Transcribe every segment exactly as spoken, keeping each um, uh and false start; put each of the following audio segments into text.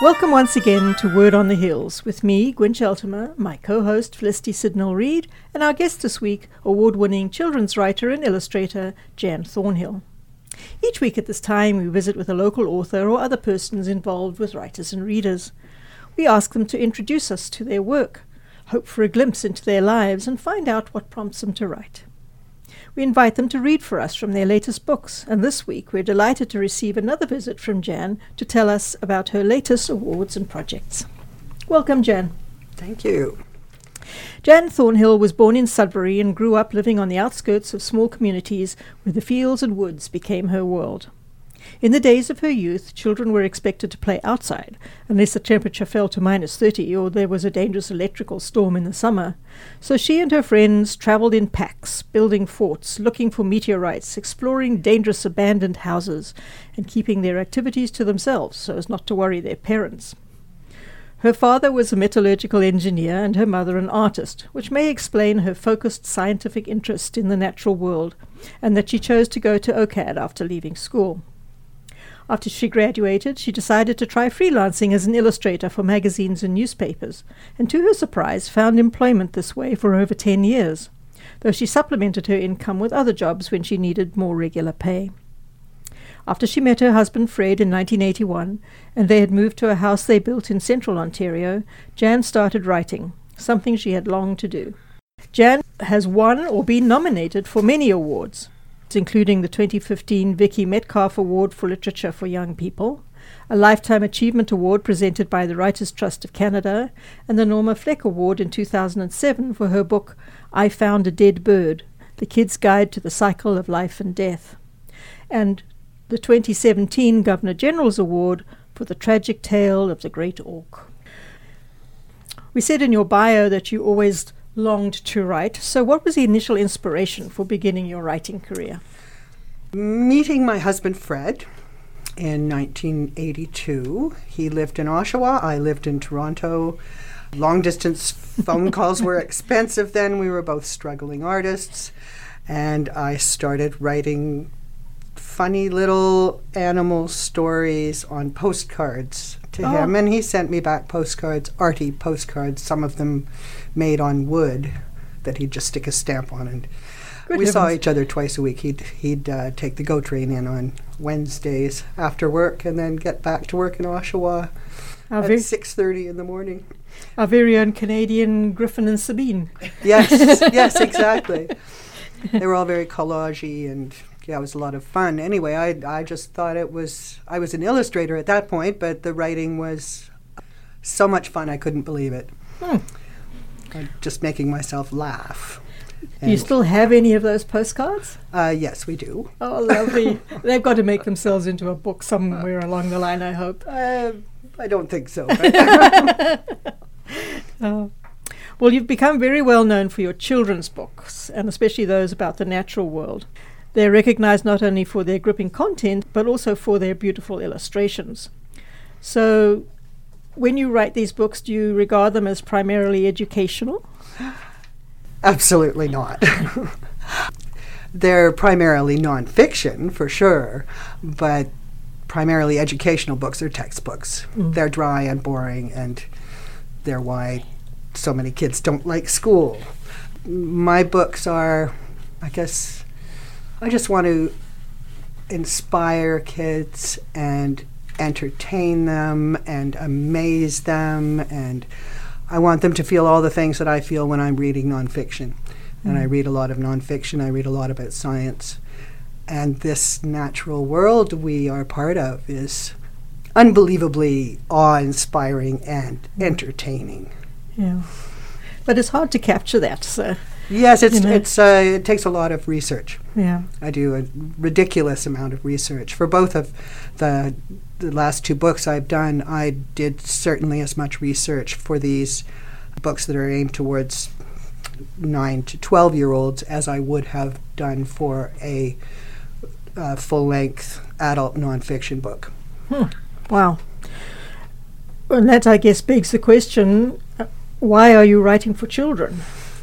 Welcome once again to Word on the Hills with me, Gwen Sheltimer, my co-host Felicity Sidnell-Reid, and our guest this week, award-winning children's writer and illustrator Jan Thornhill. Each week at this time we visit with a local author or other persons involved with writers and readers. We ask them to introduce us to their work, hope for a glimpse into their lives, and find out what prompts them to write. We invite them to read for us from their latest books, and this week we're delighted to receive another visit from Jan to tell us about her latest awards and projects. Welcome, Jan. Thank you. Jan Thornhill was born in Sudbury and grew up living on the outskirts of small communities where the fields and woods became her world. In the days of her youth, children were expected to play outside, unless the temperature fell to minus thirty or there was a dangerous electrical storm in the summer. So she and her friends travelled in packs, building forts, looking for meteorites, exploring dangerous abandoned houses, and keeping their activities to themselves so as not to worry their parents. Her father was a metallurgical engineer and her mother an artist, which may explain her focused scientific interest in the natural world, and that she chose to go to O C A D after leaving school. After she graduated, she decided to try freelancing as an illustrator for magazines and newspapers, and to her surprise found employment this way for over ten years, though she supplemented her income with other jobs when she needed more regular pay. After she met her husband Fred in nineteen eighty-one, and they had moved to a house they built in central Ontario, Jan started writing, something she had longed to do. Jan has won or been nominated for many awards, including the twenty fifteen Vicky Metcalf Award for Literature for Young People, a Lifetime Achievement Award presented by the Writers' Trust of Canada, and the Norma Fleck Award in two thousand seven for her book I Found a Dead Bird, The Kid's Guide to the Cycle of Life and Death, and the twenty seventeen Governor General's Award for The Tragic Tale of the Great Auk. We said in your bio that you always longed to write. So what was the initial inspiration for beginning your writing career? Meeting my husband Fred in nineteen eighty-two. He lived in Oshawa. I lived in Toronto. Long-distance phone calls were expensive then. We were both struggling artists. And I started writing funny little animal stories on postcards to oh. him. And he sent me back postcards, arty postcards, some of them made on wood that he'd just stick a stamp on. And Good we heavens. saw each other twice a week. He'd he'd uh, take the GO train in on Wednesdays after work and then get back to work in Oshawa our at ver- six thirty in the morning. Our very own Canadian Griffin and Sabine. Yes, yes, exactly. They were all very collage-y, and yeah, it was a lot of fun. Anyway, I I just thought it was, I was an illustrator at that point, but the writing was so much fun I couldn't believe it. Hmm. I'm just making myself laugh. Do you still have any of those postcards? Uh, yes, we do. Oh, lovely. They've got to make themselves into a book somewhere uh, along the line, I hope. Uh, I don't think so. oh. Well, you've become very well known for your children's books, and especially those about the natural world. They're recognized not only for their gripping content, but also for their beautiful illustrations. So, when you write these books, do you regard them as primarily educational? Absolutely not. They're primarily nonfiction, for sure, but primarily educational books. They're textbooks. Mm. They're dry and boring, and they're why so many kids don't like school. My books are, I guess, I just want to inspire kids and entertain them and amaze them, and I want them to feel all the things that I feel when I'm reading nonfiction. Mm. And I read a lot of nonfiction. I read a lot about science. And this natural world we are part of is unbelievably awe-inspiring and mm. entertaining. Yeah, but it's hard to capture that. So yes, it's you know. it's uh, it takes a lot of research. Yeah, I do a ridiculous amount of research for both of the the last two books I've done. I did certainly as much research for these books that are aimed towards nine to twelve year olds as I would have done for a uh, full length adult nonfiction book. Hmm. Wow. And that, I guess, begs the question, uh, why are you writing for children?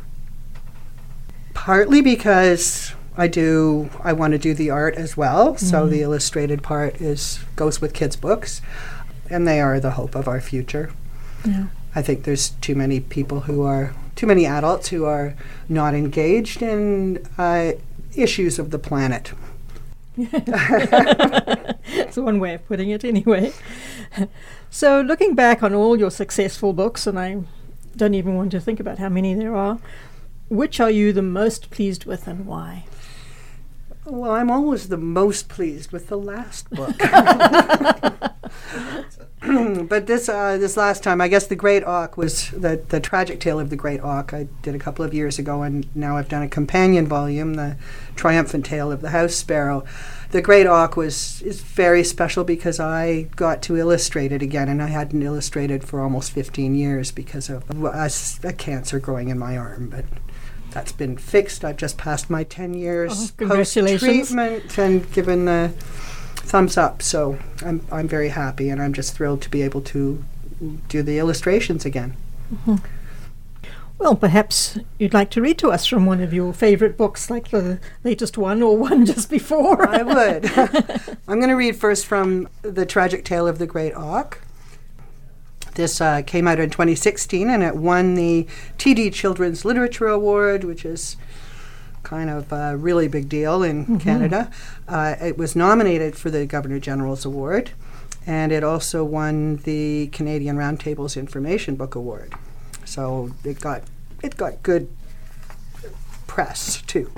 Partly because I do, I want to do the art as well, mm-hmm. so the illustrated part is goes with kids' books. and they are the hope of our future. Yeah. I think there's too many people who are, too many adults who are not engaged in uh, issues of the planet. That's one way of putting it anyway. So looking back on all your successful books, and I don't even want to think about how many there are, which are you the most pleased with and why? Well, I'm always the most pleased with the last book. But this uh, this last time, I guess The Great Auk was the, the tragic tale of the Great Auk. I did a couple of years ago, and now I've done a companion volume, The Triumphant Tale of the House Sparrow. The Great Auk was is very special because I got to illustrate it again, and I hadn't illustrated for almost fifteen years because of a, a cancer growing in my arm. But that's been fixed. I've just passed my ten years oh, congratulations. post-treatment and given the thumbs up. So I'm I'm very happy, and I'm just thrilled to be able to do the illustrations again. Mm-hmm. Well, perhaps you'd like to read to us from one of your favorite books, like the latest one or one just before. I would. I'm going to read first from The Tragic Tale of the Great Auk. This uh, came out in twenty sixteen, and it won the T D Children's Literature Award, which is kind of a really big deal in mm-hmm. Canada. Uh, it was nominated for the Governor-General's Award, and it also won the Canadian Roundtable's Information Book Award. So it got it got good press, too.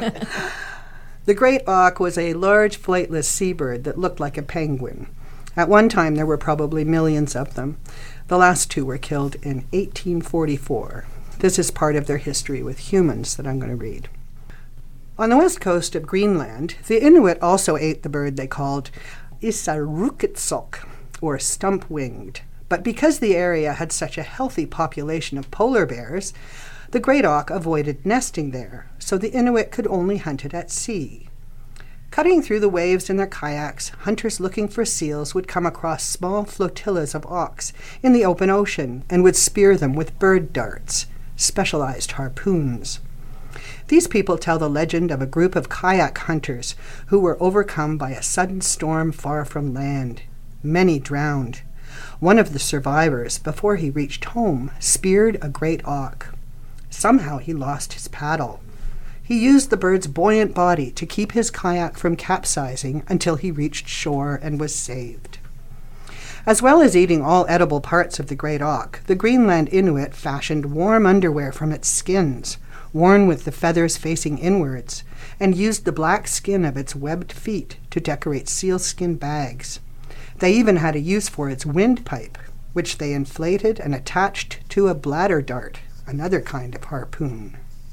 The Great Auk was a large flightless seabird that looked like a penguin. At one time, there were probably millions of them. The last two were killed in eighteen forty-four. This is part of their history with humans that I'm going to read. On the west coast of Greenland, the Inuit also ate the bird they called Isarukitsok, or stump-winged. But because the area had such a healthy population of polar bears, the Great Auk avoided nesting there, so the Inuit could only hunt it at sea. Cutting through the waves in their kayaks, hunters looking for seals would come across small flotillas of auks in the open ocean and would spear them with bird darts, specialized harpoons. These people tell the legend of a group of kayak hunters who were overcome by a sudden storm far from land. Many drowned. One of the survivors, before he reached home, speared a great auk. Somehow he lost his paddle. He used the bird's buoyant body to keep his kayak from capsizing until he reached shore and was saved. As well as eating all edible parts of the great auk, the Greenland Inuit fashioned warm underwear from its skins, worn with the feathers facing inwards, and used the black skin of its webbed feet to decorate sealskin bags. They even had a use for its windpipe, which they inflated and attached to a bladder dart, another kind of harpoon.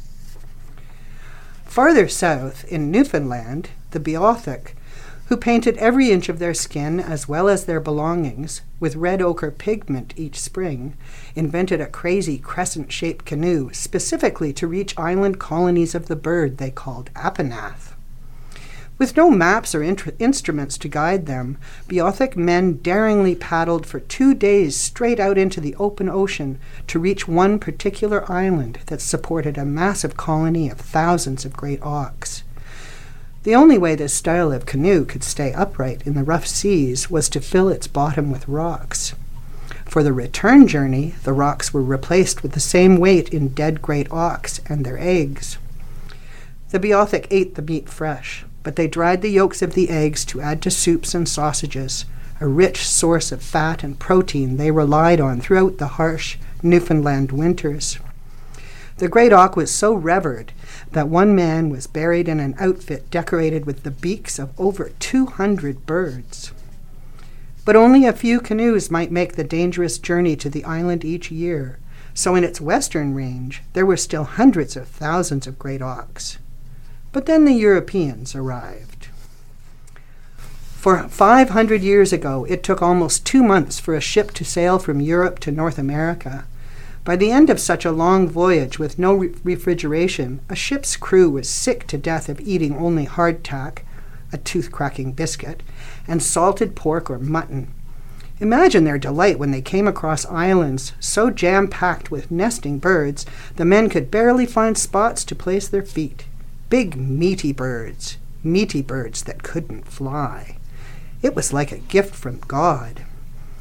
Farther south, in Newfoundland, the Beothuk, who painted every inch of their skin as well as their belongings with red ochre pigment each spring, invented a crazy crescent-shaped canoe specifically to reach island colonies of the bird they called Apanath. With no maps or int- instruments to guide them, Beothuk men daringly paddled for two days straight out into the open ocean to reach one particular island that supported a massive colony of thousands of great auks. The only way this style of canoe could stay upright in the rough seas was to fill its bottom with rocks. For the return journey, the rocks were replaced with the same weight in dead great auks and their eggs. The Beothuk ate the meat fresh, but they dried the yolks of the eggs to add to soups and sausages, a rich source of fat and protein they relied on throughout the harsh Newfoundland winters. The great auk was so revered that one man was buried in an outfit decorated with the beaks of over two hundred birds. But only a few canoes might make the dangerous journey to the island each year, so in its western range there were still hundreds of thousands of great auks. But then the Europeans arrived. For five hundred years ago, it took almost two months for a ship to sail from Europe to North America. By the end of such a long voyage with no re- refrigeration, a ship's crew was sick to death of eating only hardtack, a tooth-cracking biscuit, and salted pork or mutton. Imagine their delight when they came across islands so jam-packed with nesting birds the men could barely find spots to place their feet. Big, meaty birds, meaty birds that couldn't fly. It was like a gift from God.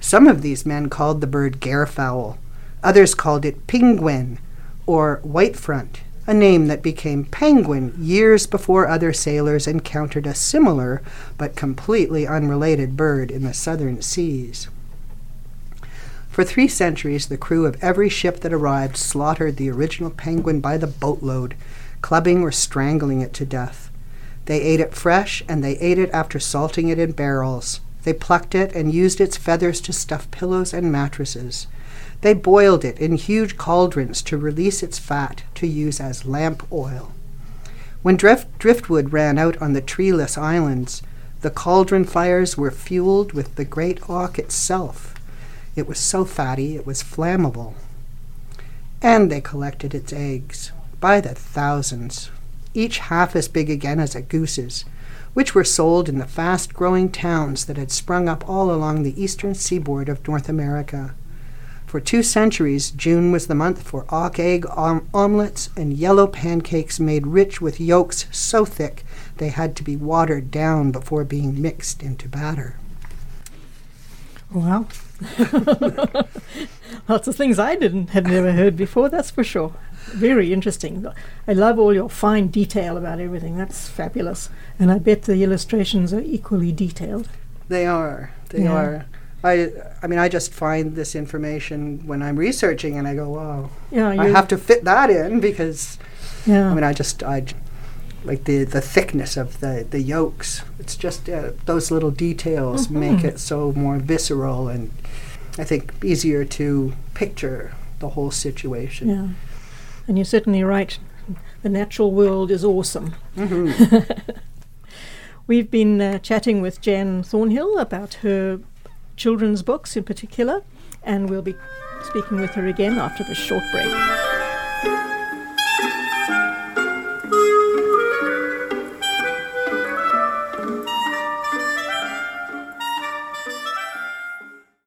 Some of these men called the bird gairfowl. Others called it penguin or whitefront, a name that became penguin years before other sailors encountered a similar but completely unrelated bird in the southern seas. For three centuries, the crew of every ship that arrived slaughtered the original penguin by the boatload, clubbing or strangling it to death. They ate it fresh, and they ate it after salting it in barrels. They plucked it and used its feathers to stuff pillows and mattresses. They boiled it in huge cauldrons to release its fat to use as lamp oil. When drift, driftwood ran out on the treeless islands, the cauldron fires were fueled with the great auk itself. It was so fatty it was flammable. And they collected its eggs, by the thousands, each half as big again as a goose's, which were sold in the fast-growing towns that had sprung up all along the eastern seaboard of North America. For two centuries, June was the month for auk egg om- omelets and yellow pancakes made rich with yolks so thick they had to be watered down before being mixed into batter. Wow. Lots of things I didn't had never heard before, that's for sure. Very interesting. I love all your fine detail about everything. That's fabulous. And I bet the illustrations are equally detailed. They are. They Yeah. are. I I mean, I just find this information when I'm researching and I go, wow, Yeah, I you- have to fit that in because, Yeah. I mean, I just, I j- like the, the thickness of the, the yolks. It's just uh, those little details Mhm. make it so more visceral and I think easier to picture the whole situation. Yeah. And you're certainly right. The natural world is awesome. Mhm. We've been uh, chatting with Jan Thornhill about her children's books in particular, and we'll be speaking with her again after this short break.